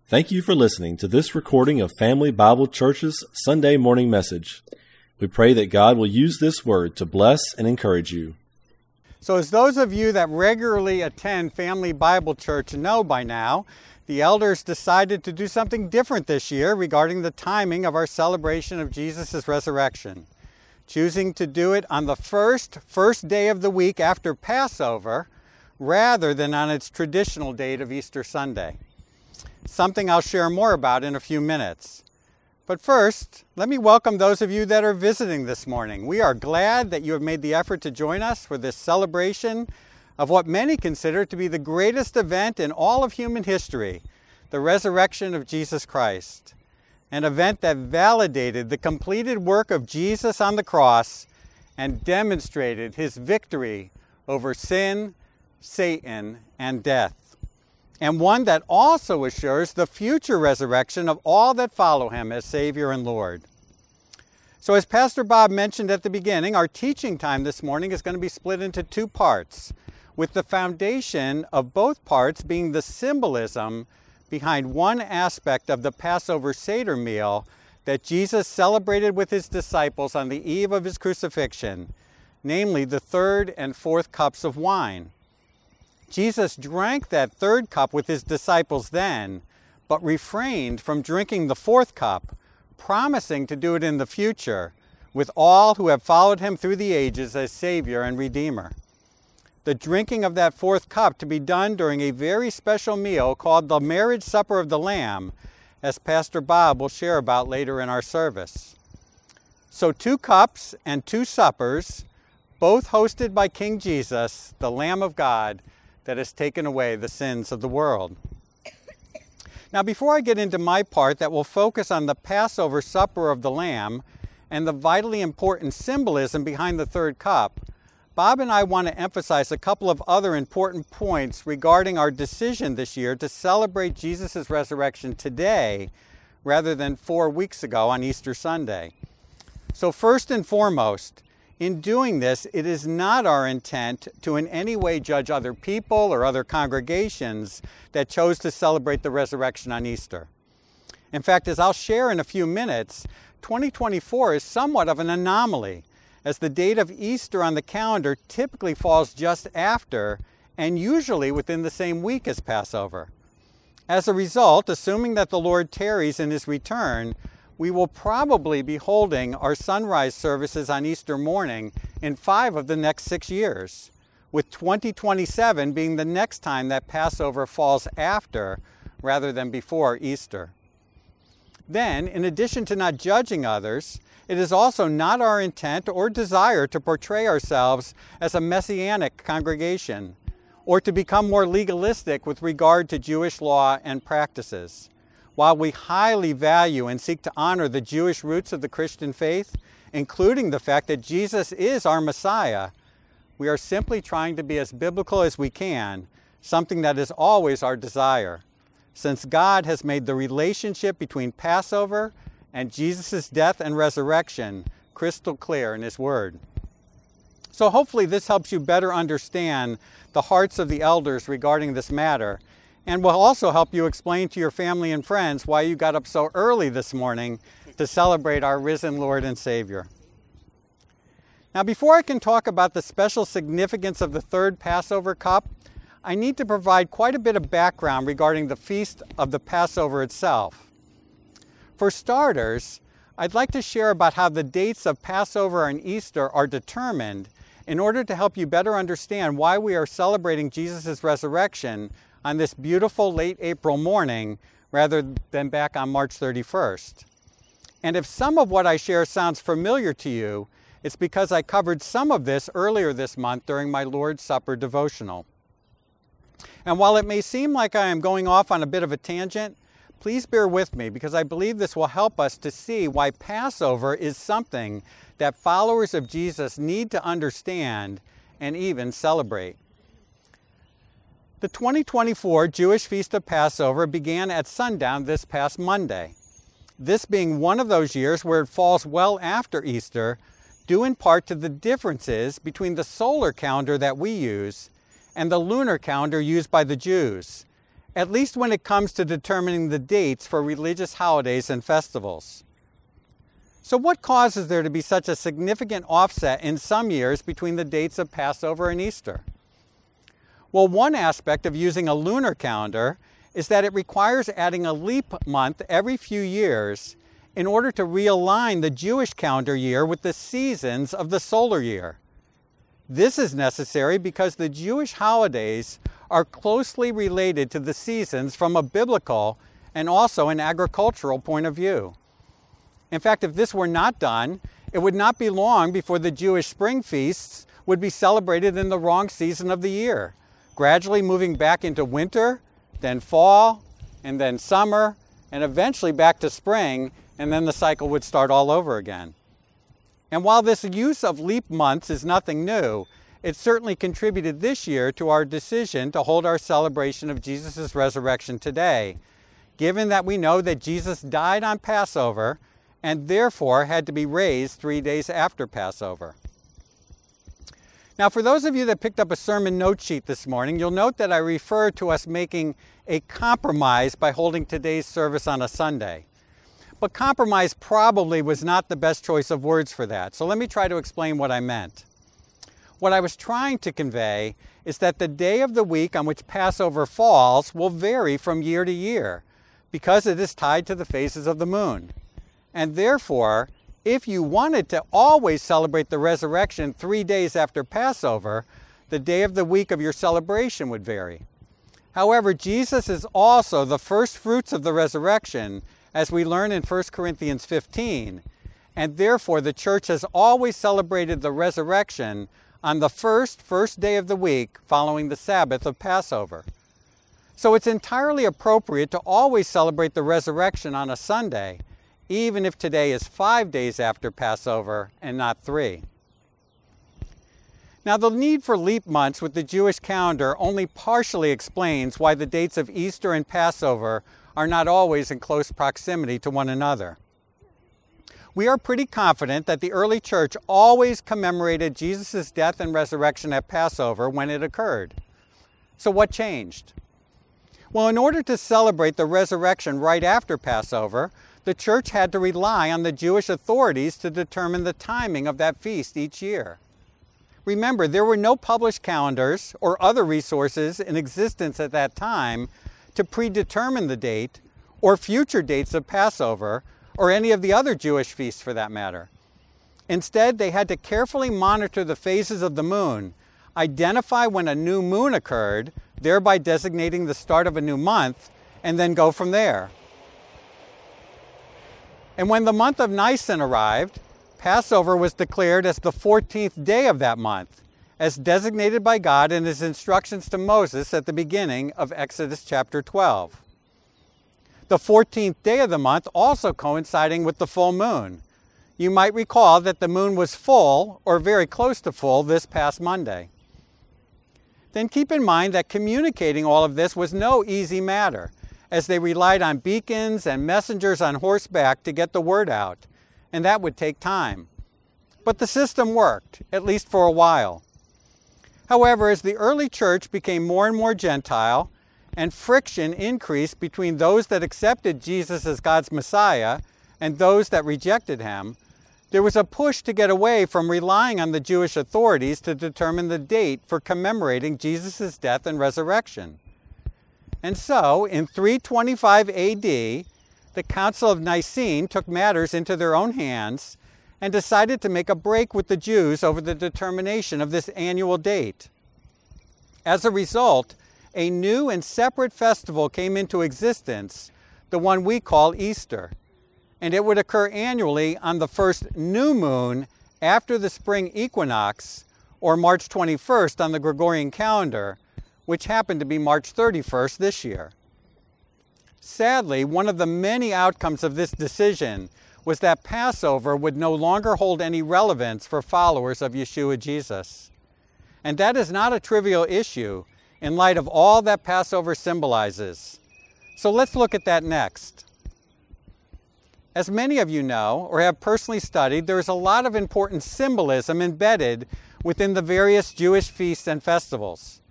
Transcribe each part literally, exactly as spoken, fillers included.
Thank you for listening to this recording of Family Bible Church's Sunday morning message. We pray that God will use this word to bless and encourage you. So as those of you that regularly attend Family Bible Church know by now, the elders decided to do something different this year regarding the timing of our celebration of Jesus' resurrection, choosing to do it on the first, first day of the week after Passover, rather than on its traditional date of Easter Sunday. Something I'll share more about in a few minutes. But first, let me welcome those of you that are visiting this morning. We are glad that you have made the effort to join us for this celebration of what many consider to be the greatest event in all of human history, the resurrection of Jesus Christ. An event that validated the completed work of Jesus on the cross and demonstrated his victory over sin, Satan, and death. And one that also assures the future resurrection of all that follow him as Savior and Lord. So as Pastor Bob mentioned at the beginning, our teaching time this morning is going to be split into two parts, with the foundation of both parts being the symbolism behind one aspect of the Passover Seder meal that Jesus celebrated with his disciples on the eve of his crucifixion, namely the third and fourth cups of wine. Jesus drank that third cup with his disciples then, but refrained from drinking the fourth cup, promising to do it in the future with all who have followed him through the ages as Savior and Redeemer. The drinking of that fourth cup to be done during a very special meal called the Marriage Supper of the Lamb, as Pastor Bob will share about later in our service. So two cups and two suppers, both hosted by King Jesus, the Lamb of God, that has taken away the sins of the world. Now, before I get into my part that will focus on the Passover Supper of the Lamb and the vitally important symbolism behind the third cup, Bob and I want to emphasize a couple of other important points regarding our decision this year to celebrate Jesus' resurrection today rather than four weeks ago on Easter Sunday. So first and foremost, in doing this, it is not our intent to in any way judge other people or other congregations that chose to celebrate the resurrection on Easter. In fact, as I'll share in a few minutes, twenty twenty-four is somewhat of an anomaly, as the date of Easter on the calendar typically falls just after and usually within the same week as Passover. As a result, assuming that the Lord tarries in his return, we will probably be holding our sunrise services on Easter morning in five of the next six years, with twenty twenty-seven being the next time that Passover falls after rather than before Easter. Then, in addition to not judging others, it is also not our intent or desire to portray ourselves as a messianic congregation or to become more legalistic with regard to Jewish law and practices. While we highly value and seek to honor the Jewish roots of the Christian faith, including the fact that Jesus is our Messiah, we are simply trying to be as biblical as we can, something that is always our desire, since God has made the relationship between Passover and Jesus' death and resurrection crystal clear in his Word. So hopefully this helps you better understand the hearts of the elders regarding this matter, and will also help you explain to your family and friends why you got up so early this morning to celebrate our risen Lord and Savior. Now, before I can talk about the special significance of the third Passover cup, I need to provide quite a bit of background regarding the feast of the Passover itself. For starters, I'd like to share about how the dates of Passover and Easter are determined in order to help you better understand why we are celebrating Jesus' resurrection on this beautiful late April morning rather than back on March thirty-first. And if some of what I share sounds familiar to you, it's because I covered some of this earlier this month during my Lord's Supper devotional. And while it may seem like I am going off on a bit of a tangent, please bear with me because I believe this will help us to see why Passover is something that followers of Jesus need to understand and even celebrate. The twenty twenty-four Jewish Feast of Passover began at sundown this past Monday, this being one of those years where it falls well after Easter, due in part to the differences between the solar calendar that we use and the lunar calendar used by the Jews, at least when it comes to determining the dates for religious holidays and festivals. So what causes there to be such a significant offset in some years between the dates of Passover and Easter? Well, one aspect of using a lunar calendar is that it requires adding a leap month every few years in order to realign the Jewish calendar year with the seasons of the solar year. This is necessary because the Jewish holidays are closely related to the seasons from a biblical and also an agricultural point of view. In fact, if this were not done, it would not be long before the Jewish spring feasts would be celebrated in the wrong season of the year, gradually moving back into winter, then fall, and then summer, and eventually back to spring, and then the cycle would start all over again. And while this use of leap months is nothing new, it certainly contributed this year to our decision to hold our celebration of Jesus' resurrection today, given that we know that Jesus died on Passover and therefore had to be raised three days after Passover. Now, for those of you that picked up a sermon note sheet this morning, you'll note that I refer to us making a compromise by holding today's service on a Sunday. But compromise probably was not the best choice of words for that, so let me try to explain what I meant. What I was trying to convey is that the day of the week on which Passover falls will vary from year to year because it is tied to the phases of the moon. And therefore, if you wanted to always celebrate the resurrection three days after Passover, the day of the week of your celebration would vary. However, Jesus is also the first fruits of the resurrection, as we learn in First Corinthians fifteen, and therefore the church has always celebrated the resurrection on the first, first day of the week following the Sabbath of Passover. So it's entirely appropriate to always celebrate the resurrection on a Sunday, even if today is five days after Passover and not three. Now, the need for leap months with the Jewish calendar only partially explains why the dates of Easter and Passover are not always in close proximity to one another. We are pretty confident that the early church always commemorated Jesus' death and resurrection at Passover when it occurred. So what changed? Well, in order to celebrate the resurrection right after Passover, the church had to rely on the Jewish authorities to determine the timing of that feast each year. Remember, there were no published calendars or other resources in existence at that time to predetermine the date or future dates of Passover or any of the other Jewish feasts for that matter. Instead, they had to carefully monitor the phases of the moon, identify when a new moon occurred, thereby designating the start of a new month, and then go from there. And when the month of Nisan arrived, Passover was declared as the fourteenth day of that month, as designated by God in his instructions to Moses at the beginning of Exodus chapter twelve. The fourteenth day of the month also coinciding with the full moon. You might recall that the moon was full, or very close to full, this past Monday. Then keep in mind that communicating all of this was no easy matter, as they relied on beacons and messengers on horseback to get the word out, and that would take time. But the system worked, at least for a while. However, as the early church became more and more Gentile, and friction increased between those that accepted Jesus as God's Messiah and those that rejected him, there was a push to get away from relying on the Jewish authorities to determine the date for commemorating Jesus' death and resurrection. And so, in three twenty-five A D, the Council of Nicene took matters into their own hands and decided to make a break with the Jews over the determination of this annual date. As a result, a new and separate festival came into existence, the one we call Easter, and it would occur annually on the first new moon after the spring equinox, or March twenty-first on the Gregorian calendar, which happened to be March thirty-first this year. Sadly, one of the many outcomes of this decision was that Passover would no longer hold any relevance for followers of Yeshua Jesus. And that is not a trivial issue in light of all that Passover symbolizes. So let's look at that next. As many of you know, or have personally studied, there is a lot of important symbolism embedded within the various Jewish feasts and festivals.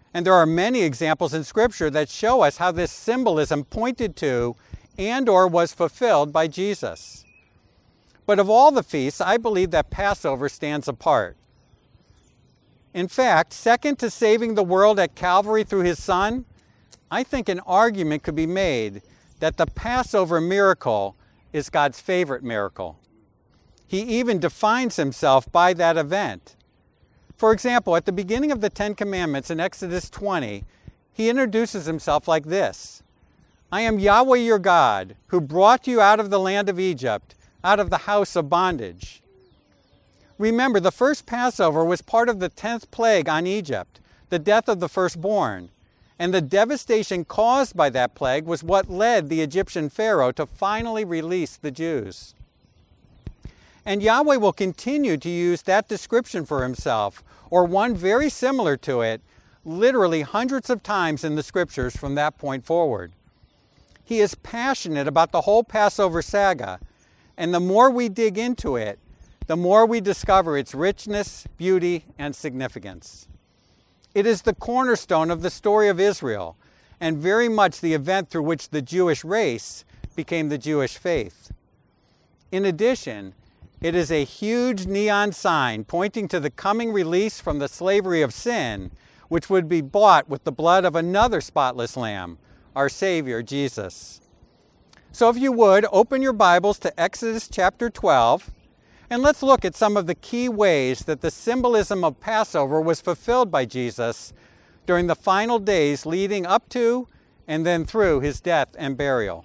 And there are many examples in Scripture that show us how this symbolism pointed to and or was fulfilled by Jesus. But of all the feasts, I believe that Passover stands apart. In fact, second to saving the world at Calvary through his Son, I think an argument could be made that the Passover miracle is God's favorite miracle. He even defines himself by that event. For example, at the beginning of the Ten Commandments in Exodus twenty, he introduces himself like this: I am Yahweh your God, who brought you out of the land of Egypt, out of the house of bondage. Remember, the first Passover was part of the tenth plague on Egypt, the death of the firstborn. And the devastation caused by that plague was what led the Egyptian Pharaoh to finally release the Jews. And Yahweh will continue to use that description for himself, or one very similar to it, literally hundreds of times in the Scriptures from that point forward. He is passionate about the whole Passover saga, and the more we dig into it, the more we discover its richness, beauty, and significance. It is the cornerstone of the story of Israel, and very much the event through which the Jewish race became the Jewish faith. In addition, it is a huge neon sign pointing to the coming release from the slavery of sin, which would be bought with the blood of another spotless lamb, our Savior, Jesus. So if you would, open your Bibles to Exodus chapter twelve, and let's look at some of the key ways that the symbolism of Passover was fulfilled by Jesus during the final days leading up to and then through his death and burial.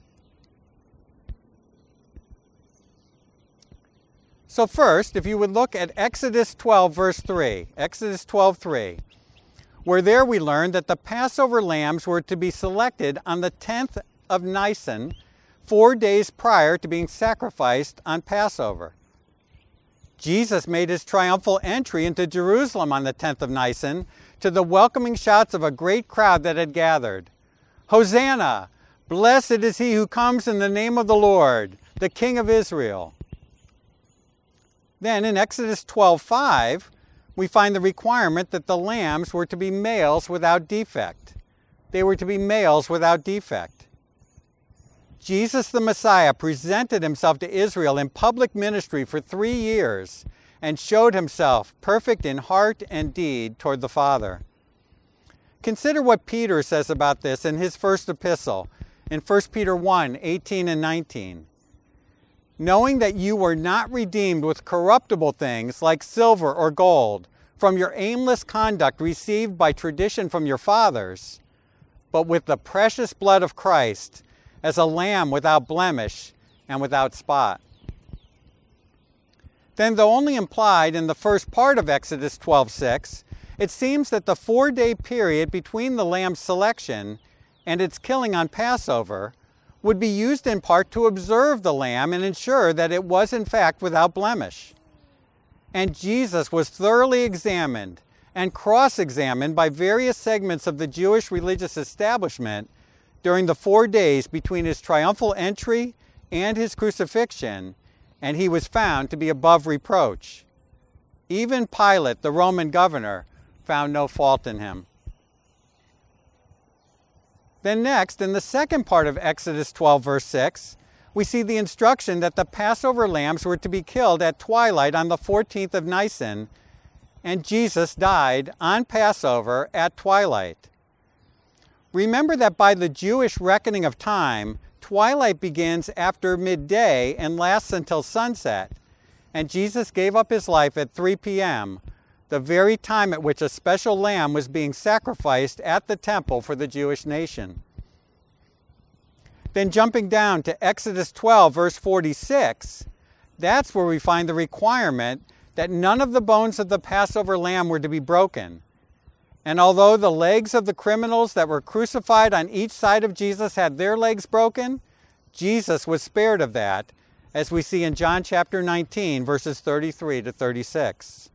So first, if you would look at Exodus twelve, verse three, Exodus twelve, three, where there we learn that the Passover lambs were to be selected on the tenth of Nisan, four days prior to being sacrificed on Passover. Jesus made his triumphal entry into Jerusalem on the tenth of Nisan to the welcoming shouts of a great crowd that had gathered. Hosanna! Blessed is he who comes in the name of the Lord, the King of Israel. Then in Exodus twelve, five, we find the requirement that the lambs were to be males without defect. They were to be males without defect. Jesus the Messiah presented himself to Israel in public ministry for three years and showed himself perfect in heart and deed toward the Father. Consider what Peter says about this in his first epistle, in First Peter one, eighteen and nineteen. Knowing that you were not redeemed with corruptible things like silver or gold from your aimless conduct received by tradition from your fathers, but with the precious blood of Christ, as a lamb without blemish and without spot. Then, though only implied in the first part of Exodus twelve, six, it seems that the four-day period between the lamb's selection and its killing on Passover would be used in part to observe the lamb and ensure that it was in fact without blemish. And Jesus was thoroughly examined and cross-examined by various segments of the Jewish religious establishment during the four days between his triumphal entry and his crucifixion, and he was found to be above reproach. Even Pilate, the Roman governor, found no fault in him. Then next, in the second part of Exodus twelve, verse six, we see the instruction that the Passover lambs were to be killed at twilight on the fourteenth of Nisan, and Jesus died on Passover at twilight. Remember that by the Jewish reckoning of time, twilight begins after midday and lasts until sunset, and Jesus gave up his life at three p.m., the very time at which a special lamb was being sacrificed at the temple for the Jewish nation. Then jumping down to Exodus twelve, verse forty-six, that's where we find the requirement that none of the bones of the Passover lamb were to be broken. And although the legs of the criminals that were crucified on each side of Jesus had their legs broken, Jesus was spared of that, as we see in John chapter nineteen, verses thirty-three to thirty-six.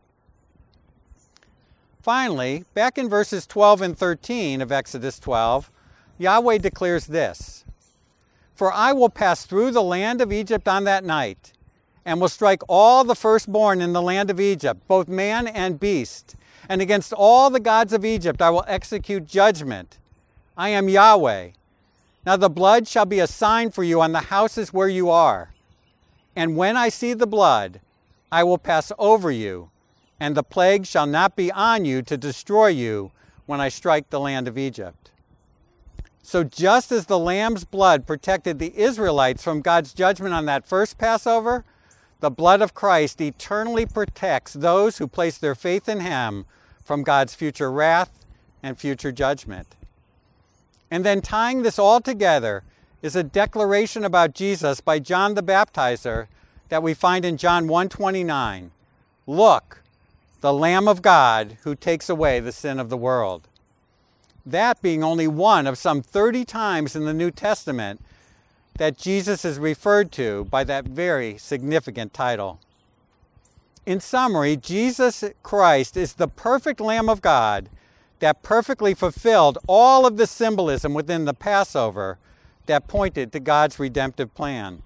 Finally, back in verses twelve and thirteen of Exodus twelve, Yahweh declares this: For I will pass through the land of Egypt on that night, and will strike all the firstborn in the land of Egypt, both man and beast. And against all the gods of Egypt I will execute judgment. I am Yahweh. Now the blood shall be a sign for you on the houses where you are. And when I see the blood, I will pass over you, and the plague shall not be on you to destroy you when I strike the land of Egypt. So just as the lamb's blood protected the Israelites from God's judgment on that first Passover, the blood of Christ eternally protects those who place their faith in him from God's future wrath and future judgment. And then tying this all together is a declaration about Jesus by John the Baptizer that we find in John one twenty-nine. Look, the Lamb of God who takes away the sin of the world. That being only one of some thirty times in the New Testament that Jesus is referred to by that very significant title. In summary, Jesus Christ is the perfect Lamb of God that perfectly fulfilled all of the symbolism within the Passover that pointed to God's redemptive plan.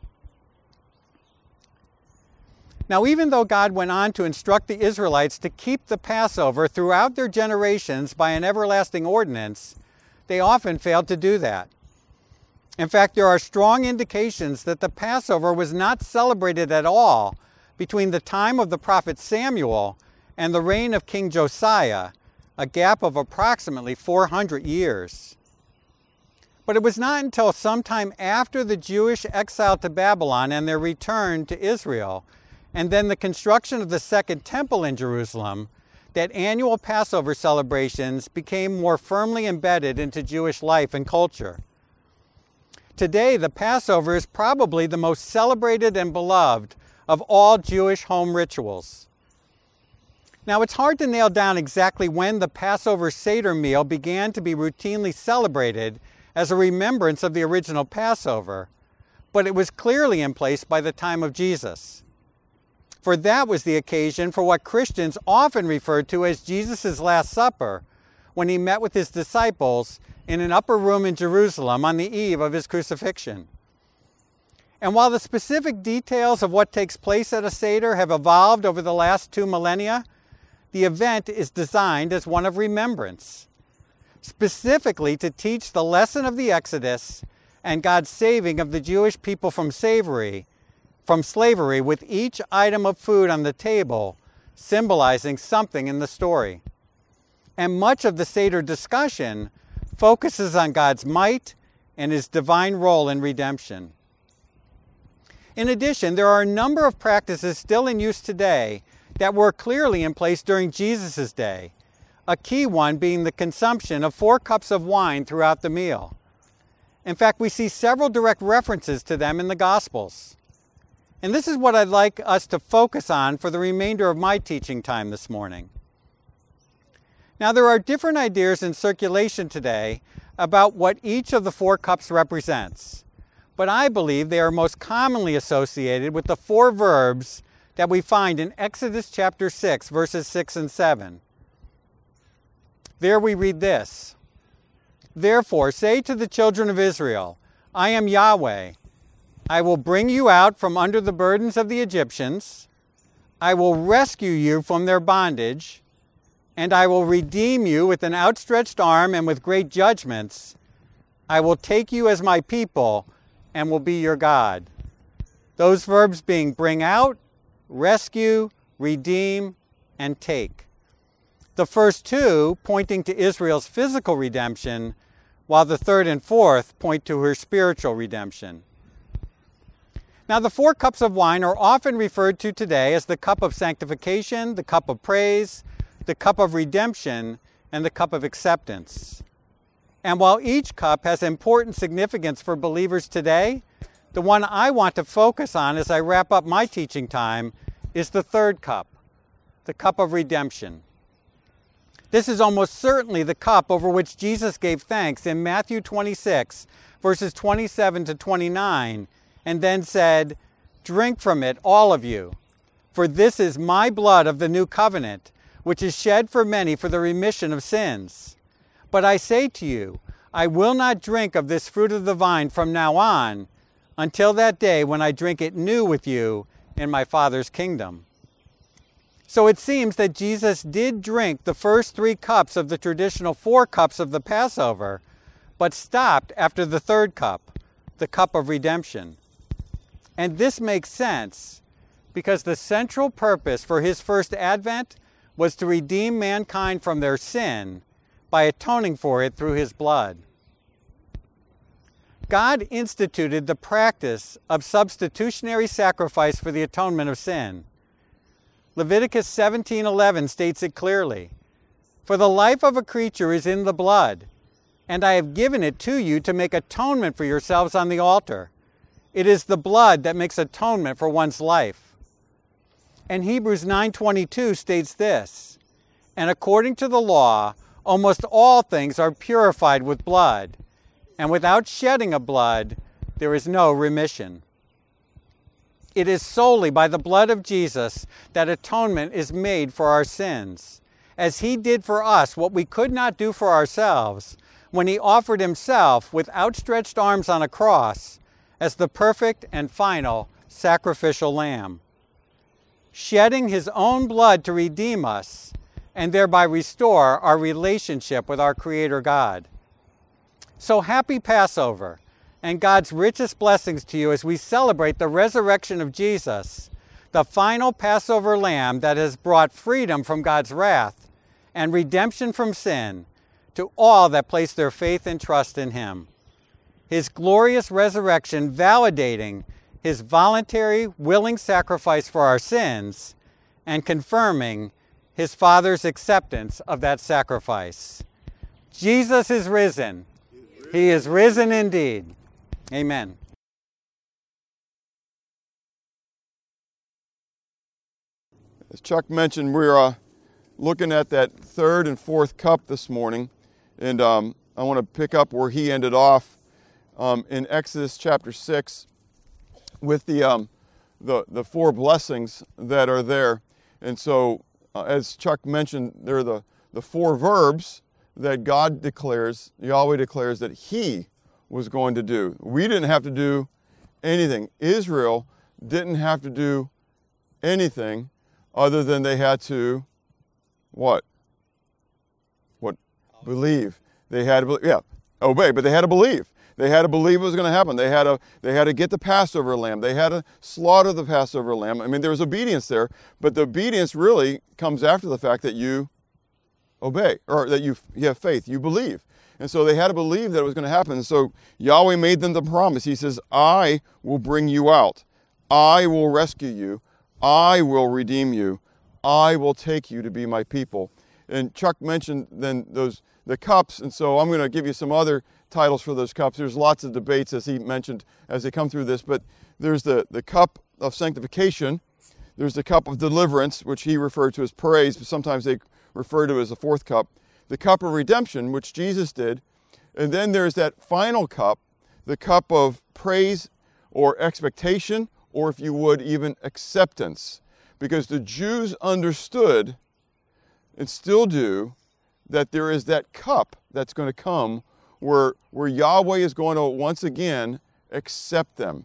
Now, even though God went on to instruct the Israelites to keep the Passover throughout their generations by an everlasting ordinance, they often failed to do that. In fact, there are strong indications that the Passover was not celebrated at all between the time of the prophet Samuel and the reign of King Josiah, a gap of approximately four hundred years. But it was not until sometime after the Jewish exile to Babylon and their return to Israel, and then the construction of the Second Temple in Jerusalem, that annual Passover celebrations became more firmly embedded into Jewish life and culture. Today, the Passover is probably the most celebrated and beloved of all Jewish home rituals. Now, it's hard to nail down exactly when the Passover Seder meal began to be routinely celebrated as a remembrance of the original Passover, but it was clearly in place by the time of Jesus. For that was the occasion for what Christians often refer to as Jesus' Last Supper, when he met with his disciples in an upper room in Jerusalem on the eve of his crucifixion. And while the specific details of what takes place at a Seder have evolved over the last two millennia, the event is designed as one of remembrance, specifically to teach the lesson of the Exodus and God's saving of the Jewish people from slavery, from slavery with each item of food on the table symbolizing something in the story. And much of the Seder discussion focuses on God's might and his divine role in redemption. In addition, there are a number of practices still in use today that were clearly in place during Jesus' day, a key one being the consumption of four cups of wine throughout the meal. In fact, we see several direct references to them in the Gospels. And this is what I'd like us to focus on for the remainder of my teaching time this morning. Now, there are different ideas in circulation today about what each of the four cups represents, but I believe they are most commonly associated with the four verbs that we find in Exodus chapter six, verses six and seven. There we read this: Therefore say to the children of Israel, I am Yahweh. I will bring you out from under the burdens of the Egyptians. I will rescue you from their bondage, and I will redeem you with an outstretched arm and with great judgments. I will take you as my people and will be your God. Those verbs being bring out, rescue, redeem, and take. The first two pointing to Israel's physical redemption, while the third and fourth point to her spiritual redemption. Now, the four cups of wine are often referred to today as the cup of sanctification, the cup of praise, the cup of redemption, and the cup of acceptance. And while each cup has important significance for believers today, the one I want to focus on as I wrap up my teaching time is the third cup, the cup of redemption. This is almost certainly the cup over which Jesus gave thanks in Matthew twenty-six, verses twenty-seven to twenty-nine, and then said, Drink from it, all of you, for this is my blood of the new covenant, which is shed for many for the remission of sins. But I say to you, I will not drink of this fruit of the vine from now on, until that day when I drink it new with you in my Father's kingdom. So it seems that Jesus did drink the first three cups of the traditional four cups of the Passover, but stopped after the third cup, the cup of redemption. And this makes sense because the central purpose for his first advent was to redeem mankind from their sin by atoning for it through his blood. God instituted the practice of substitutionary sacrifice for the atonement of sin. Leviticus seventeen eleven states it clearly, "For the life of a creature is in the blood, and I have given it to you to make atonement for yourselves on the altar. It is the blood that makes atonement for one's life." And Hebrews nine twenty-two states this, "And according to the law, almost all things are purified with blood, and without shedding of blood, there is no remission." It is solely by the blood of Jesus that atonement is made for our sins, as he did for us what we could not do for ourselves when he offered himself with outstretched arms on a cross as the perfect and final sacrificial lamb, shedding his own blood to redeem us and thereby restore our relationship with our Creator God. So happy Passover, and God's richest blessings to you as we celebrate the resurrection of Jesus, the final Passover lamb that has brought freedom from God's wrath and redemption from sin to all that place their faith and trust in him. His glorious resurrection validating his voluntary, willing sacrifice for our sins and confirming his Father's acceptance of that sacrifice. Jesus is risen. He is risen indeed. Amen. As Chuck mentioned, we're uh, looking at that third and fourth cup this morning, and um, I want to pick up where he ended off um, in Exodus chapter six with the, um, the the four blessings that are there. And so, uh, as Chuck mentioned, there are the, the four verbs that God declares, Yahweh declares that he was going to do. We didn't have to do anything. Israel didn't have to do anything other than they had to, what? What? Believe. They had to believe, yeah, obey, but they had to believe. They had to believe it was going to happen. They had to, they had to get the Passover lamb. They had to slaughter the Passover lamb. I mean, there was obedience there, but the obedience really comes after the fact that you obey, or that you, you have faith, you believe. And so they had to believe that it was going to happen. And so Yahweh made them the promise. He says, I will bring you out. I will rescue you. I will redeem you. I will take you to be my people. And Chuck mentioned then those the cups, and so I'm going to give you some other titles for those cups. There's lots of debates, as he mentioned, as they come through this, but there's the, the cup of sanctification. There's the cup of deliverance, which he referred to as praise, but sometimes they refer to as the fourth cup. The cup of redemption, which Jesus did. And then there's that final cup, the cup of praise or expectation, or if you would, even acceptance. Because the Jews understood, and still do, that there is that cup that's going to come where, where Yahweh is going to once again accept them.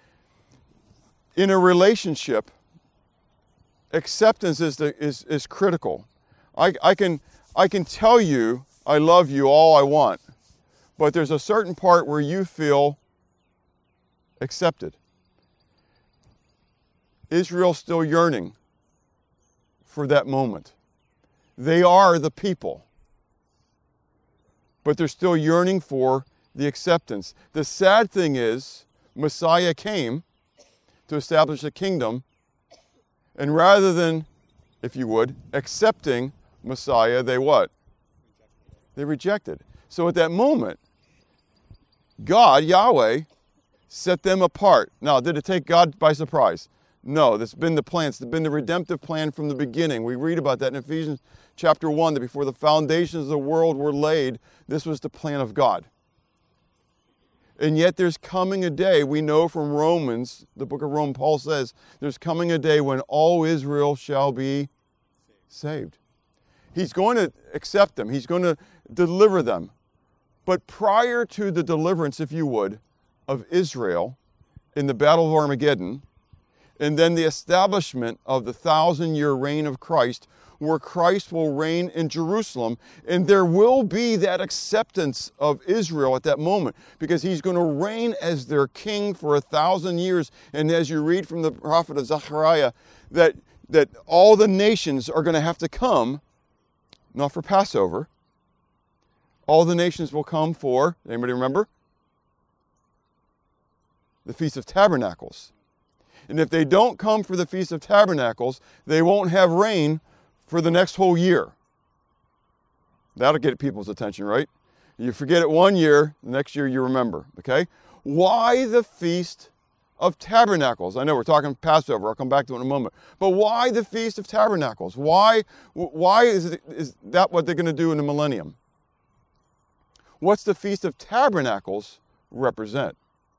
In a relationship, acceptance is, the, is, is critical. I, I can... I can tell you I love you all I want, but there's a certain part where you feel accepted. Israel's still yearning for that moment. They are the people, but they're still yearning for the acceptance. The sad thing is, Messiah came to establish a kingdom, and rather than, if you would, accepting Messiah, they what? They rejected. So at that moment, God, Yahweh, set them apart. Now, did it take God by surprise? No, that's been the plan. It's been the redemptive plan from the beginning. We read about that in Ephesians chapter one, that before the foundations of the world were laid, this was the plan of God. And yet there's coming a day, we know from Romans, the book of Romans, Paul says, there's coming a day when all Israel shall be saved. He's going to accept them. He's going to deliver them. But prior to the deliverance, if you would, of Israel in the Battle of Armageddon, and then the establishment of the thousand-year reign of Christ, where Christ will reign in Jerusalem, and there will be that acceptance of Israel at that moment, because he's going to reign as their king for a thousand years. And as you read from the prophet of Zechariah, that, that all the nations are going to have to come, not for Passover. All the nations will come for, anybody remember? The Feast of Tabernacles. And if they don't come for the Feast of Tabernacles, they won't have rain for the next whole year. That'll get people's attention, right? You forget it one year, the next year you remember, okay? Why the Feast of Tabernacles? I know we're talking Passover, I'll come back to it in a moment. But why the Feast of Tabernacles? Why, why is, it, is that what they're going to do in the millennium? What's the Feast of Tabernacles represent?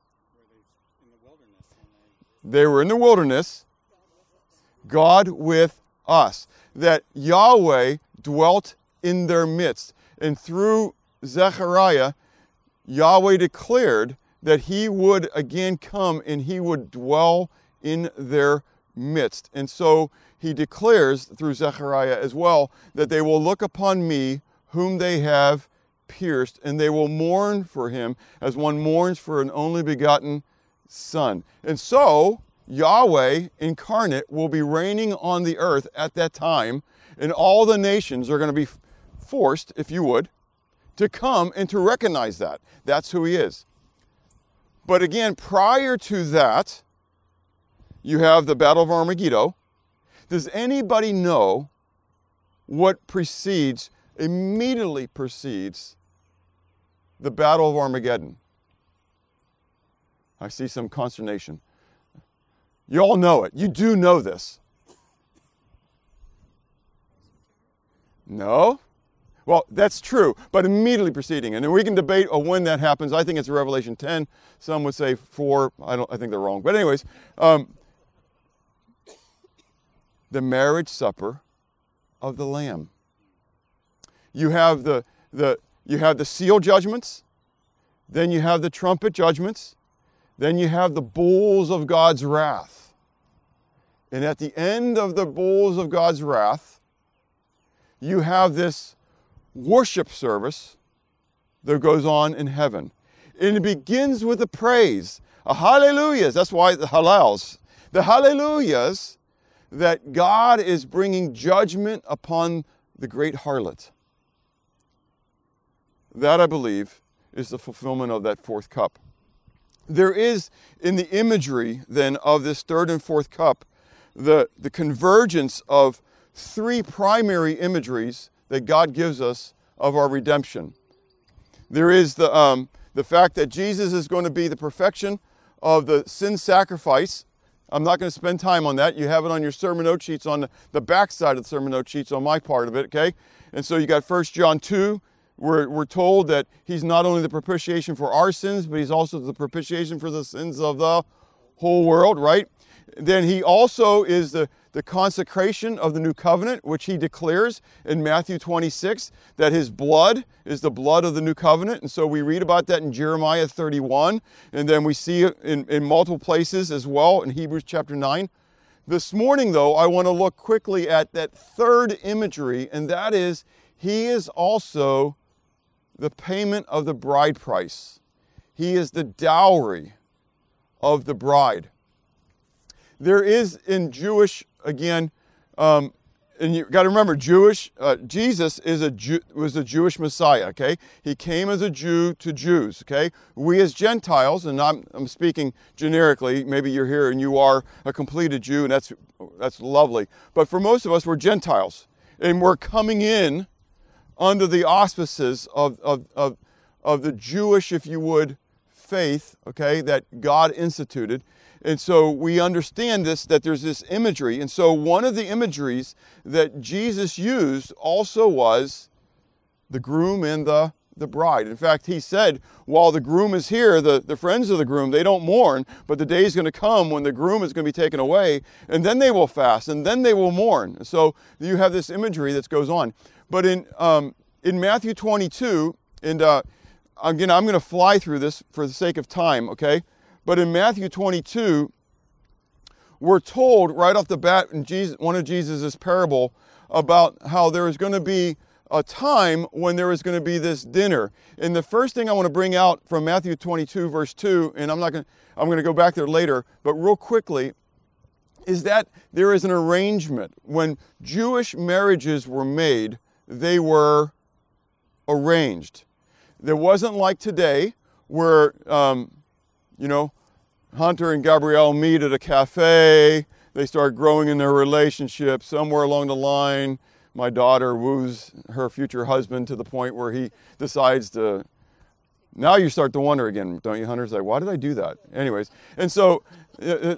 They were in the wilderness, God with us. That Yahweh dwelt in their midst. And through Zechariah, Yahweh declared that he would again come and he would dwell in their midst. And so he declares through Zechariah as well that they will look upon me whom they have pierced, and they will mourn for him as one mourns for an only begotten son. And so Yahweh incarnate will be reigning on the earth at that time, and all the nations are going to be forced, if you would, to come and to recognize that. That's who he is. But again, prior to that, you have the Battle of Armageddon. Does anybody know what precedes, immediately precedes the Battle of Armageddon? I see some consternation. You all know it. You do know this. No? Well, that's true, but immediately preceding. And we can debate on when that happens. I think it's Revelation ten. Some would say four. I don't. I think they're wrong. But anyways, um, the marriage supper of the Lamb. You have the the you have the seal judgments, then you have the trumpet judgments, then you have the bowls of God's wrath. And at the end of the bowls of God's wrath, you have this worship service that goes on in heaven. And it begins with the praise, a hallelujahs. That's why the hallels. The hallelujahs that God is bringing judgment upon the great harlot. That, I believe, is the fulfillment of that fourth cup. There is, in the imagery, then, of this third and fourth cup, the, the convergence of three primary imageries that God gives us of our redemption. There is the, um, the fact that Jesus is going to be the perfection of the sin sacrifice. I'm not going to spend time on that. You have it on your sermon note sheets, on the, the back side of the sermon note sheets, on my part of it, okay? And so you got First John two. We're, we're told that he's not only the propitiation for our sins, but he's also the propitiation for the sins of the whole world, right? Then he also is the, the consecration of the new covenant, which he declares in Matthew twenty-six, that his blood is the blood of the new covenant. And so we read about that in Jeremiah thirty-one, and then we see it in, in multiple places as well in Hebrews chapter nine. This morning, though, I want to look quickly at that third imagery, and that is he is also the payment of the bride price. He is the dowry of the bride. There is in Jewish, again, um, and you've got to remember, Jewish, uh, Jesus is a Jew, was a Jewish Messiah, okay? He came as a Jew to Jews, okay? We as Gentiles, and I'm, I'm speaking generically, maybe you're here and you are a completed Jew, and that's, that's lovely. But for most of us, we're Gentiles, and we're coming in under the auspices of, of, of, of the Jewish, if you would, faith, okay, that God instituted. And so we understand this, that there's this imagery. And so one of the imageries that Jesus used also was the groom and the, the bride. In fact, he said, while the groom is here, the, the friends of the groom, they don't mourn, but the day is going to come when the groom is going to be taken away, and then they will fast, and then they will mourn. So you have this imagery that goes on. But in um, in Matthew twenty-two, and uh, again, I'm going to fly through this for the sake of time, okay? But in Matthew twenty-two, we're told right off the bat in Jesus, one of Jesus' parable about how there is going to be a time when there is going to be this dinner. And the first thing I want to bring out from Matthew twenty-two, verse two, and I'm not going to, I'm going to go back there later, but real quickly, is that there is an arrangement. When Jewish marriages were made, they were arranged. There wasn't like today where, um, you know, Hunter and Gabrielle meet at a cafe, they start growing in their relationship. Somewhere along the line, my daughter woos her future husband to the point where he decides to, now you start to wonder again, don't you, Hunter? It's like, why did I do that? Anyways, and so, uh,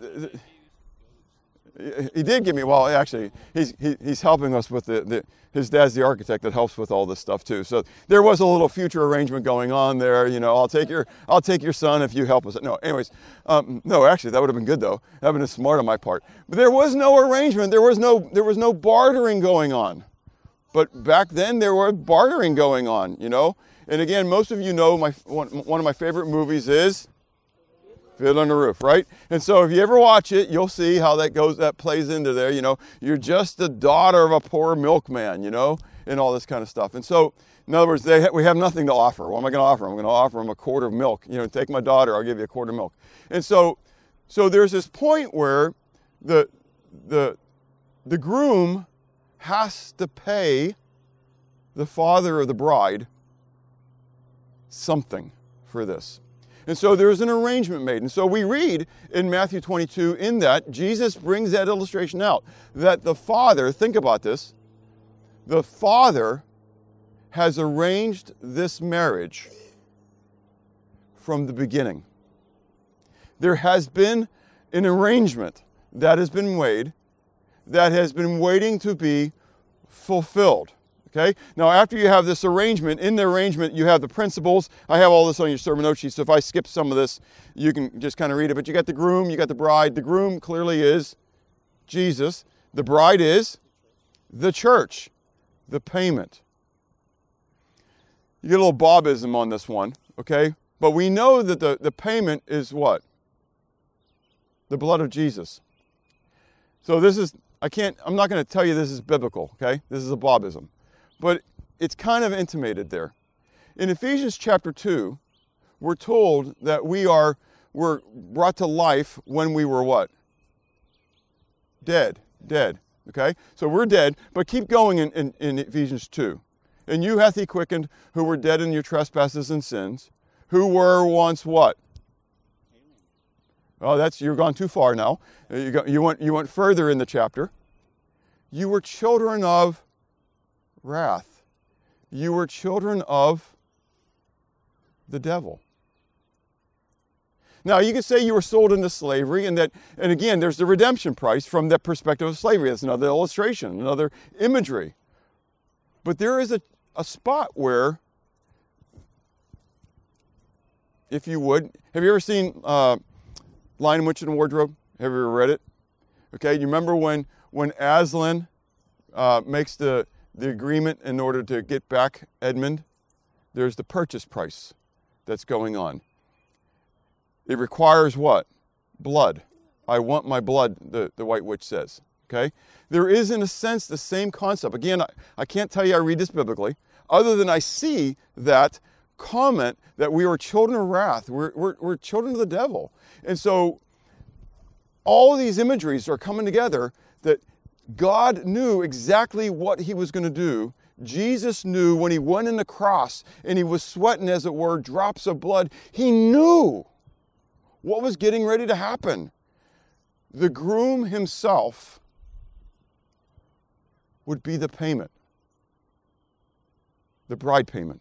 he did give me, well, actually, he's, he, he's helping us with the, the, his dad's the architect that helps with all this stuff too. So there was a little future arrangement going on there. You know, I'll take your, I'll take your son if you help us. No, anyways, um, no, actually, that would have been good though. That would have been smart on my part. But there was no arrangement. There was no, there was no bartering going on. But back then there was bartering going on, you know. And again, most of you know my, one, one of my favorite movies is Fiddler on the Roof, right? And so if you ever watch it, you'll see how that goes, that plays into there, you know. You're just the daughter of a poor milkman, you know, and all this kind of stuff. And so, in other words, they ha- we have nothing to offer. What am I going to offer? I'm going to offer them a quart of milk. You know, take my daughter, I'll give you a quart of milk. And so, so there's this point where the, the, the groom has to pay the father of the bride something for this. And so there's an arrangement made. And so we read in Matthew twenty-two in that Jesus brings that illustration out. That the father, think about this, the father has arranged this marriage from the beginning. There has been an arrangement that has been made that has been waiting to be fulfilled. Okay? Now, after you have this arrangement, in the arrangement, you have the principles. I have all this on your sermon note sheet, so if I skip some of this, you can just kind of read it. But you got the groom, you got the bride. The groom clearly is Jesus. The bride is the church, the payment. You get a little Bobism on this one, okay? But we know that the, the payment is what? The blood of Jesus. So this is, I can't, I'm not going to tell you this is biblical, okay? This is a Bobism. But it's kind of intimated there. In Ephesians chapter two, we're told that we are were brought to life when we were what? Dead. Dead. Okay? So we're dead, but keep going in, in, in Ephesians two. And you hath he quickened who were dead in your trespasses and sins, who were once what? Oh, that's, you're gone too far now. You, go, you, went, you went further in the chapter. You were children of wrath. You were children of the devil. Now, you could say you were sold into slavery, and that, and again, there's the redemption price from that perspective of slavery. That's another illustration, another imagery. But there is a, a spot where, if you would, have you ever seen uh, Lion, Witch, and Wardrobe? Have you ever read it? Okay, you remember when, when Aslan uh, makes the the agreement in order to get back Edmund? There's the purchase price that's going on. It requires what? Blood. I want my blood, the, the White Witch says. Okay? There is, in a sense, the same concept. Again, I, I can't tell you I read this biblically, other than I see that comment that we are children of wrath. We're, we're, we're children of the devil. And so all these imageries are coming together that God knew exactly what he was going to do. Jesus knew when he went in the cross and he was sweating, as it were, drops of blood. He knew what was getting ready to happen. The groom himself would be the payment, the bride payment.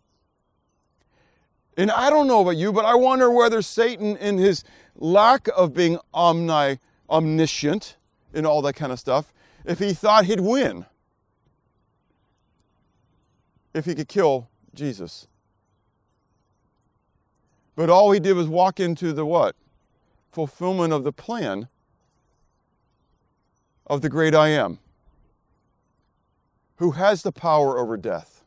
And I don't know about you, but I wonder whether Satan, in his lack of being omni, omniscient, and all that kind of stuff, if he thought he'd win if he could kill Jesus. But all he did was walk into the what? Fulfillment of the plan of the great I Am, who has the power over death.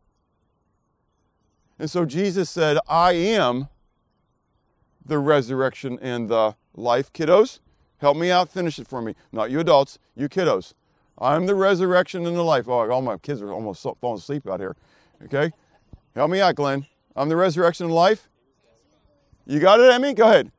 And so Jesus said, I am the resurrection and the life. Kiddos, Help me out, finish it for me. Not you adults, you kiddos. I'm the resurrection and the life. Oh, all my kids are almost falling asleep out here. Okay? Help me out, Glenn. I'm the resurrection and life. You got it, Emmy? Go ahead.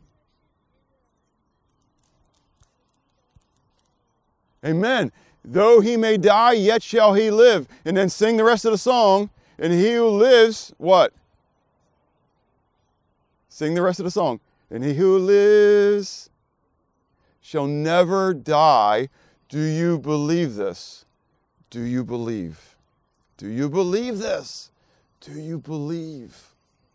Amen. Though he may die, yet shall he live. And then sing the rest of the song. And he who lives, what? Sing the rest of the song. And he who lives shall never die. Do you believe this? Do you believe? Do you believe this? Do you believe?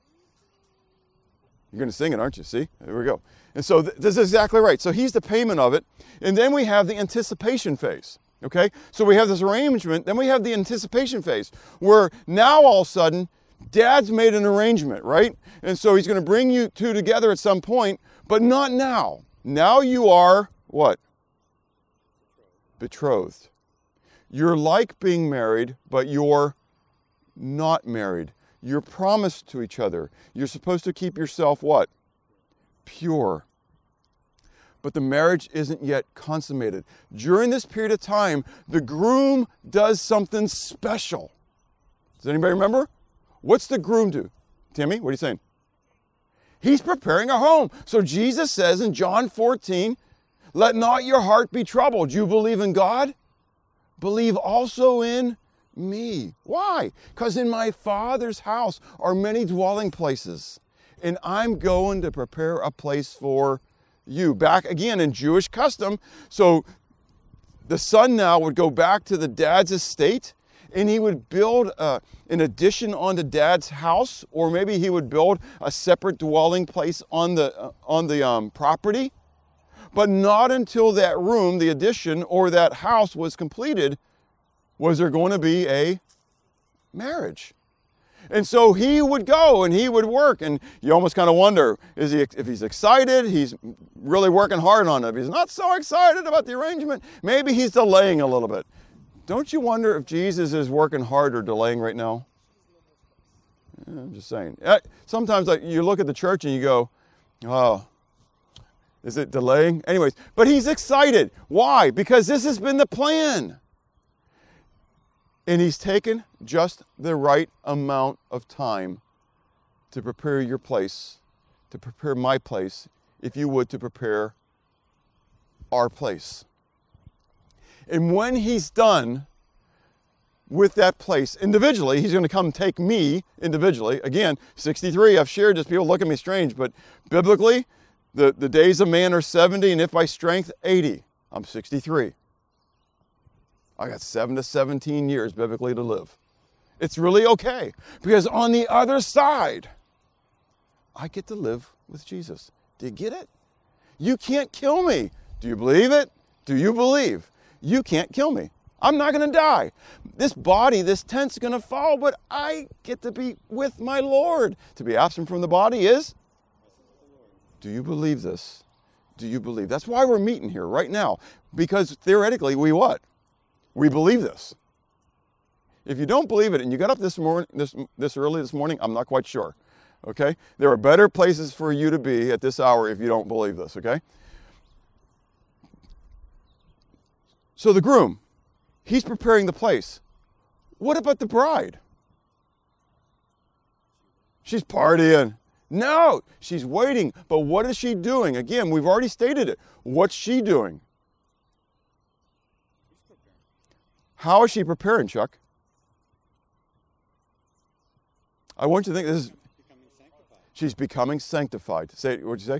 You're going to sing it, aren't you? See? There we go. And so th- this is exactly right. So he's the payment of it. And then we have the anticipation phase. Okay? So we have this arrangement. Then we have the anticipation phase where now all of a sudden, Dad's made an arrangement, right? And so he's going to bring you two together at some point, but not now. Now you are what? Betrothed. You're like being married, but you're not married. You're promised to each other. You're supposed to keep yourself what? Pure. But the marriage isn't yet consummated. During this period of time, the groom does something special. Does anybody remember? What's the groom do? Timmy, what are you saying? He's preparing a home. So Jesus says in John fourteen, let not your heart be troubled. You believe in God? Believe also in me. Why? Because in my Father's house are many dwelling places. And I'm going to prepare a place for you. Back again in Jewish custom. So the son now would go back to the dad's estate. And he would build uh, an addition on the dad's house, or maybe he would build a separate dwelling place on the uh, on the um, property. But not until that room, the addition, or that house was completed, was there going to be a marriage. And so he would go and he would work, and you almost kind of wonder, is he if he's excited, he's really working hard on it. If he's not so excited about the arrangement, maybe he's delaying a little bit. Don't you wonder if Jesus is working hard or delaying right now? Yeah, I'm just saying. Sometimes like, you look at the church and you go, oh, is it delaying? Anyways, but he's excited. Why? Because this has been the plan. And he's taken just the right amount of time to prepare your place, to prepare my place, if you would, to prepare our place. And when he's done with that place individually, he's going to come take me individually. Again, sixty-three, I've shared this, people look at me strange, but biblically, the, the days of man are seventy, and if by strength, eighty. I'm sixty-three. I got seven to seventeen years biblically to live. It's really okay, because on the other side, I get to live with Jesus. Do you get it? You can't kill me. Do you believe it? Do you believe? You can't kill me. I'm not going to die. This body, this tent's going to fall, but I get to be with my Lord. To be absent from the body is? Do you believe this? Do you believe? That's why we're meeting here right now. Because theoretically, we what? We believe this. If you don't believe it and you got up this morning, this, this early this morning, I'm not quite sure. Okay? There are better places for you to be at this hour if you don't believe this, okay? So the groom, he's preparing the place. What about the bride? She's partying. No, she's waiting. But what is she doing? Again, we've already stated it. What's she doing? How is she preparing, Chuck? I want you to think this is... Becoming sanctified. She's becoming sanctified. Say, what'd you say?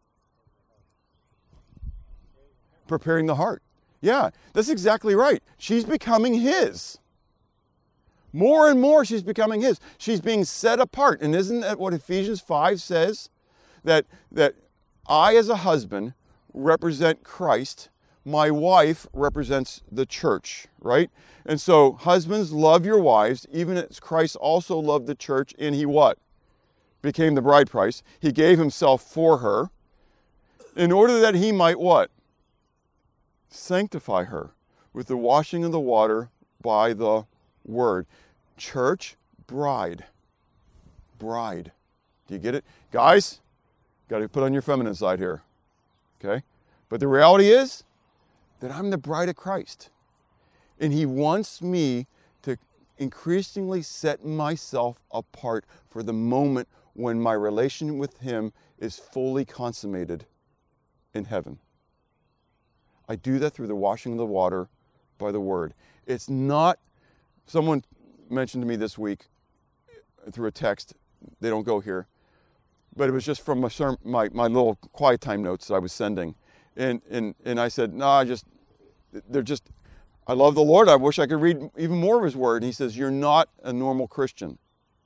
Preparing the heart. Yeah, that's exactly right. She's becoming his. More and more she's becoming his. She's being set apart. And isn't that what Ephesians five says? That, that I as a husband represent Christ. My wife represents the church, right? And so husbands, love your wives, even as Christ also loved the church, and he what? Became the bride price. He gave himself for her in order that he might what? Sanctify her with the washing of the water by the word. Church, bride. Bride. Do you get it? Guys, got to put on your feminine side here. Okay? But the reality is that I'm the bride of Christ. And he wants me to increasingly set myself apart for the moment when my relation with him is fully consummated in heaven. I do that through the washing of the water by the word. It's not, someone mentioned to me this week through a text, they don't go here, but it was just from my, my, my little quiet time notes that I was sending. And, and, and I said, no, I just, they're just, I love the Lord. I wish I could read even more of his word. And he says, you're not a normal Christian.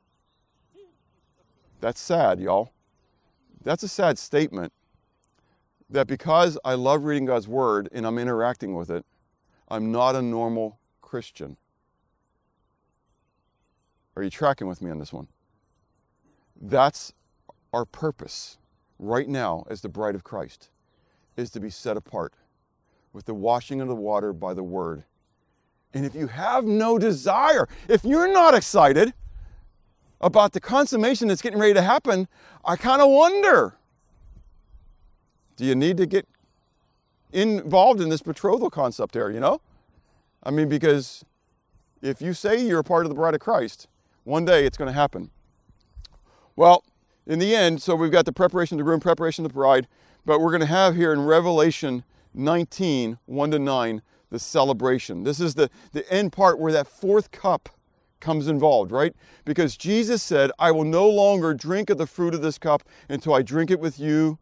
That's sad, y'all. That's a sad statement. That because I love reading God's word and I'm interacting with it, I'm not a normal Christian. Are you tracking with me on this one? That's our purpose right now as the bride of Christ, is to be set apart with the washing of the water by the word. And if you have no desire, if you're not excited about the consummation that's getting ready to happen, I kind of wonder, do you need to get involved in this betrothal concept here, you know? I mean, because if you say you're a part of the bride of Christ, one day it's going to happen. Well, in the end, so we've got the preparation of the groom, preparation of the bride, but we're going to have here in Revelation nineteen, one to nine, the celebration. This is the, the end part where that fourth cup comes involved, right? Because Jesus said, I will no longer drink of the fruit of this cup until I drink it with you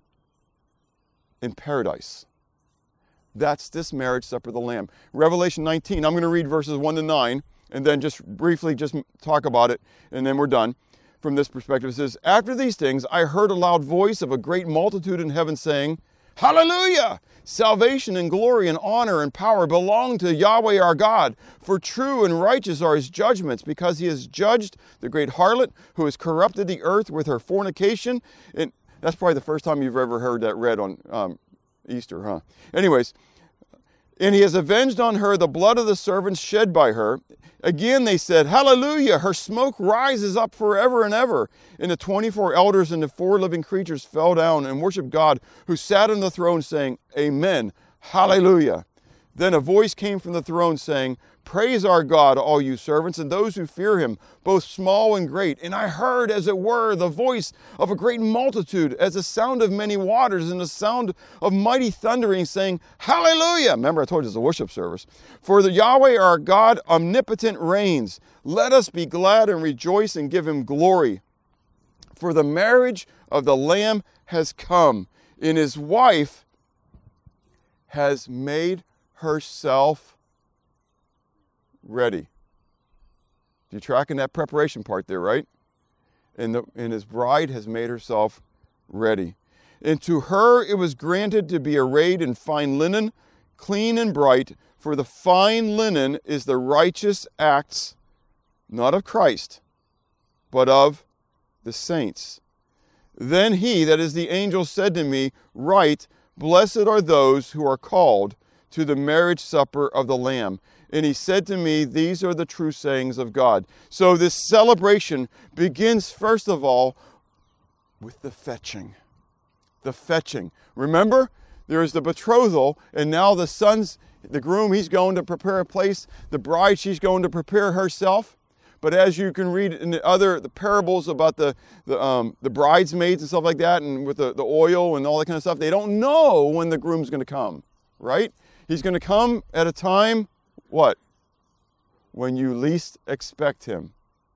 in paradise. That's this marriage supper of the Lamb. Revelation nineteen, I'm going to read verses one to nine, and then just briefly just talk about it, and then we're done. From this perspective, it says, after these things, I heard a loud voice of a great multitude in heaven saying, Hallelujah! Salvation and glory and honor and power belong to Yahweh our God, for true and righteous are his judgments, because he has judged the great harlot who has corrupted the earth with her fornication. And that's probably the first time you've ever heard that read on um, Easter, huh? Anyways, and he has avenged on her the blood of the servants shed by her. Again they said, Hallelujah! Her smoke rises up forever and ever. And the twenty-four elders and the four living creatures fell down and worshiped God, who sat on the throne, saying, Amen. Hallelujah. Then a voice came from the throne saying, Praise our God, all you servants, and those who fear him, both small and great. And I heard, as it were, the voice of a great multitude, as the sound of many waters, and the sound of mighty thundering, saying, Hallelujah! Remember, I told you it's a worship service. For the Yahweh our God omnipotent reigns. Let us be glad and rejoice and give him glory. For the marriage of the Lamb has come, and his wife has made herself ready. You're tracking that preparation part there, right? And, the, and his bride has made herself ready. And to her it was granted to be arrayed in fine linen, clean and bright, for the fine linen is the righteous acts, not of Christ, but of the saints. Then he, that is the angel, said to me, Write, blessed are those who are called to the marriage supper of the Lamb. And he said to me, these are the true sayings of God. So this celebration begins, first of all, with the fetching. The fetching. Remember, there is the betrothal, and now the son's, the groom, he's going to prepare a place. The bride, she's going to prepare herself. But as you can read in the other the parables about the the, um, the bridesmaids and stuff like that, and with the, the oil and all that kind of stuff, they don't know when the groom's going to come, right? He's going to come at a time, what? When you least expect him.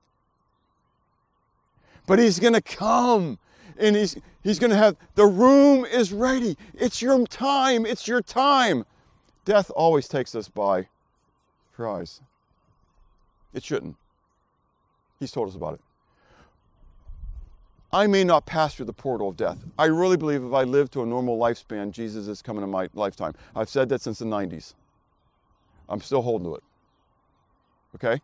But he's going to come, and he's he's going to have, the room is ready. It's your time. It's your time. Death always takes us by surprise. It shouldn't. He's told us about it. I may not pass through the portal of death. I really believe if I live to a normal lifespan, Jesus is coming in my lifetime. I've said that since the nineties. I'm still holding to it. Okay?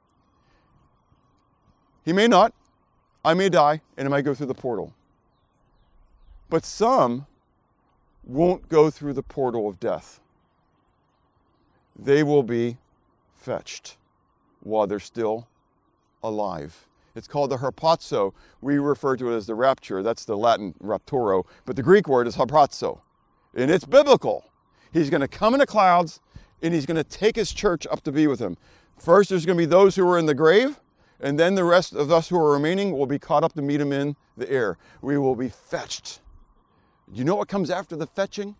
He may not. I may die, and I may go through the portal. But some won't go through the portal of death. They will be fetched while they're still alive. It's called the harpazo. We refer to it as the rapture. That's the Latin raptoro. But the Greek word is harpazo. And it's biblical. He's going to come in the clouds, and he's going to take his church up to be with him. First, there's going to be those who are in the grave, and then the rest of us who are remaining will be caught up to meet him in the air. We will be fetched. Do you know what comes after the fetching?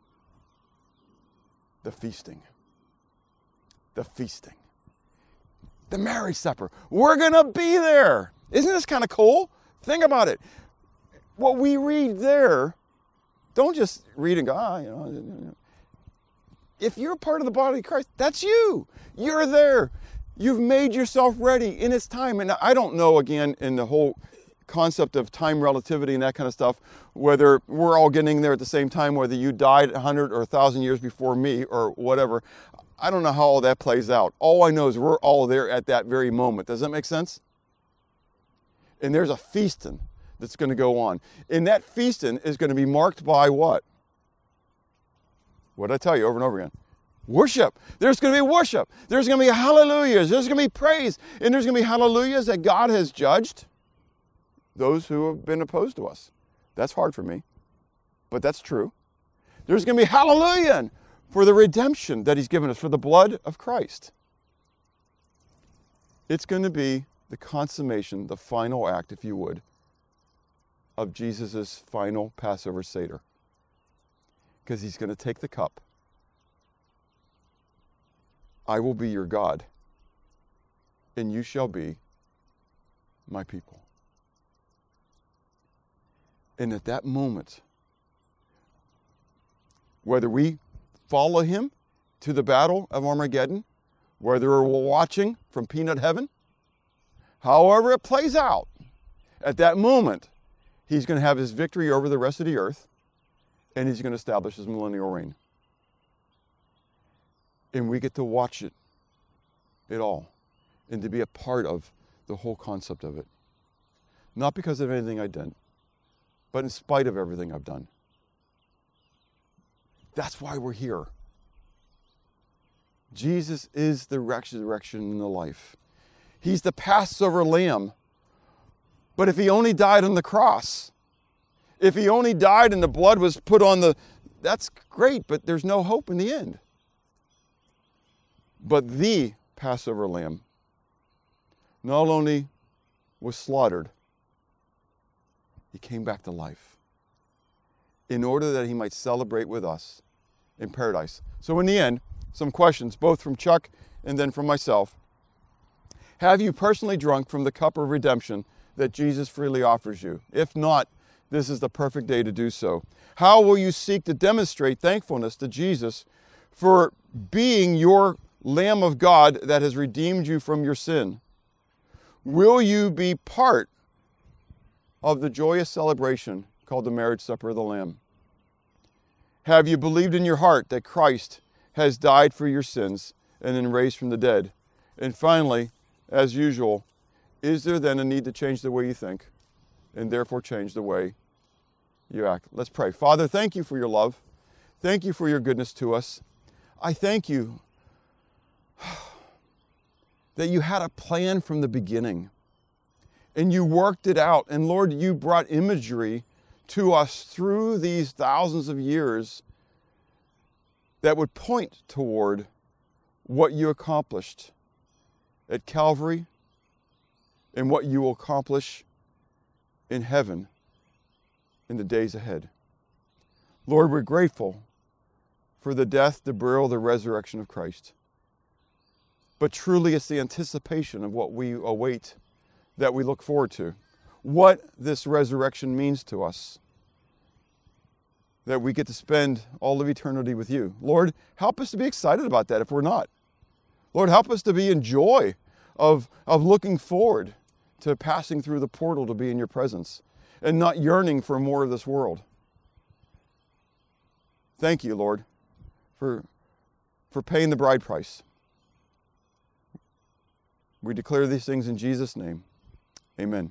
The feasting. The feasting. The marriage supper. We're going to be there. Isn't this kind of cool? Think about it. What we read there, don't just read and go, ah, you know. If you're part of the body of Christ, that's you. You're there. You've made yourself ready in its time. And I don't know, again, in the whole concept of time relativity and that kind of stuff, whether we're all getting there at the same time, whether you died a hundred or a thousand years before me or whatever. I don't know how all that plays out. All I know is we're all there at that very moment. Does that make sense? And there's a feasting that's going to go on. And that feasting is going to be marked by what? What did I tell you over and over again? Worship. There's going to be worship. There's going to be hallelujahs. There's going to be praise. And there's going to be hallelujahs that God has judged those who have been opposed to us. That's hard for me, but that's true. There's going to be hallelujah for the redemption that he's given us, for the blood of Christ. It's going to be the consummation, the final act, if you would, of Jesus' final Passover Seder. Because he's going to take the cup. I will be your God, and you shall be my people. And at that moment, whether we follow him to the battle of Armageddon, whether we're watching from peanut heaven, however it plays out, at that moment, he's going to have his victory over the rest of the earth, and he's going to establish his millennial reign. And we get to watch it, it all, and to be a part of the whole concept of it. Not because of anything I've done, but in spite of everything I've done. That's why we're here. Jesus is the resurrection and the life. He's the Passover lamb. But if he only died on the cross, if he only died and the blood was put on the, that's great, but there's no hope in the end. But the Passover lamb not only was slaughtered, he came back to life in order that he might celebrate with us in paradise. So in the end, some questions, both from Chuck and then from myself. Have you personally drunk from the cup of redemption that Jesus freely offers you? If not, this is the perfect day to do so. How will you seek to demonstrate thankfulness to Jesus for being your Lamb of God that has redeemed you from your sin? Will you be part of the joyous celebration called the marriage supper of the Lamb? Have you believed in your heart that Christ has died for your sins and then raised from the dead? And finally, as usual, is there then a need to change the way you think and therefore change the way you act? Let's pray. Father, thank you for your love. Thank you for your goodness to us. I thank you that you had a plan from the beginning and you worked it out. And Lord, you brought imagery to us through these thousands of years that would point toward what you accomplished at Calvary and what you will accomplish in heaven in the days ahead. Lord, we're grateful for the death, the burial, the resurrection of Christ. But truly it's the anticipation of what we await that we look forward to. What this resurrection means to us. That we get to spend all of eternity with you. Lord, help us to be excited about that if we're not. Lord, help us to be in joy of, of looking forward to passing through the portal to be in your presence and not yearning for more of this world. Thank you, Lord, for, for paying the bride price. We declare these things in Jesus' name. Amen.